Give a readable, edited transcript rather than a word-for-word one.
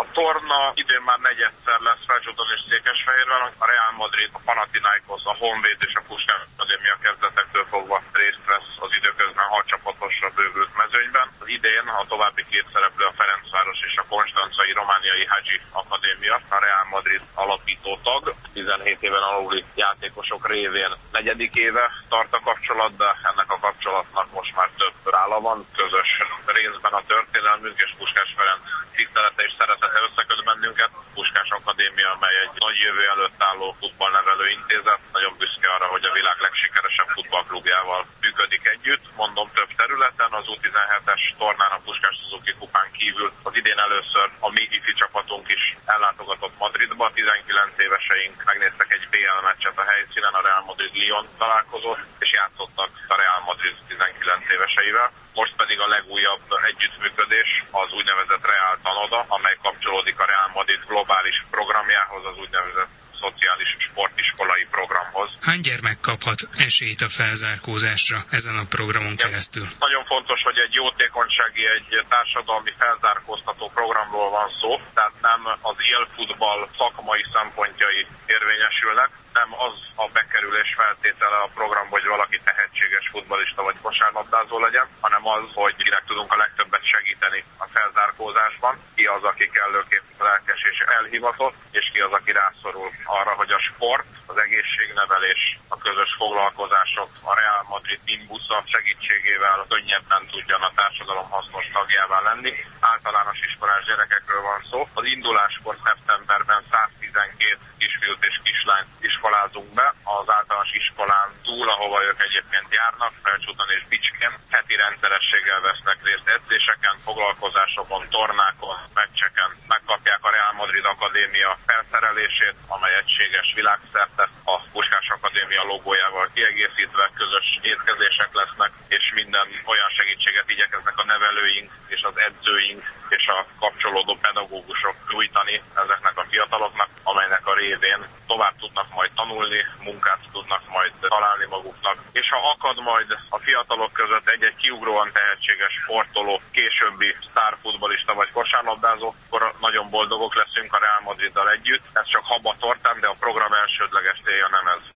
A torna idén már negyedszer lesz Felcsúton és Székesfehérváron. A Real Madrid, a Panathinaikos, a Honvéd és a Puskás Akadémia kezdetektől fogva részt vesz az időközben 6 csapatosra bővült mezőnyben. Az idén a további 2 szereplő a Ferencváros és a konstancai romániai Hadzsi Akadémia, a Real Madrid alapító tag. 17 éven aluli játékosok révén 4. éve tart a kapcsolat, de ennek a kapcsolatnak most már több rála van. Közös részben a történelmünk és Puskás Ferenc tisztelete és szeretete összeköt bennünket. Puskás Akadémia, amely egy nagy jövő előtt álló futballnevelő intézet, nagyon büszke arra, hogy a világ legsikeresebb futballklubjával működik együtt. Mondom, több területen, az U17-es tornán a Puskás Suzuki kupán kívül az idén először a mi ifi csapatunk is ellátogatott Madridba. 19 éveseink megnéztek egy BL meccset a helyszínen, a Real Madrid-Lyon találkozott, és játszottak a Real Madrid 19 éveseivel. Most pedig a legújabb együttműködés az úgynevezett Real Tanoda, amely kapcsolódik a Real Madrid globális programjához, az úgynevezett szociális sportiskolai programhoz. Hány gyermek kaphat esélyt a felzárkózásra ezen a programon keresztül? Nagyon fontos, hogy egy jótékonysági, egy társadalmi felzárkóztató programról van szó, tehát nem az élfutball szakmai szempontjai érvényesülnek, nem az a bekerülés feltétele a programba, hogy valaki tehetséges futballista vagy kosárlabdázó legyen, hanem az, hogy kinek tudunk a legtöbbet segíteni a felzárkózásban, ki az, aki kellőképp lelkes és elhivatott, és ki az, aki rászorul arra, hogy a sport, az egészségnevelés, a közös foglalkozások, a Real Madrid Teambusza segítségével könnyebben tudjon a társadalom hasznos tagjává lenni. Általános iskolás gyerekekről van szó. Az induláskor szeptemberben 112 kisfiút és kislányt iskolázunk be. Az általános iskolán túl, ahova ők egyébként járnak, Felcsúton és Bicskén, heti rendszerességgel vesznek részt edzéseken, foglalkozásokon, tornákon, meccseken. Megkapják a Real Madrid Akadémia felszerelését, amely egységes világszerte, a Puskás Akadémia logójával kiegészítve, közös étkezések lesznek, és minden olyan segítséget igyekeznek a nevelőink és az edzőink és a kapcsolódó pedagógusok nyújtani ezeknek a fiataloknak, amelynek a révén tovább tudnak majd tanulni, munkát tudnak majd találni maguknak, és ha akad majd a fiatalok között egy-egy kiugróan tehetséges sportoló, későbbi sztárfutballista vagy kosárlabdázó, akkor nagyon boldogok leszünk a Real Madriddal együtt. Ez csak hab a tortán, de a program elsődleges célja nem ez.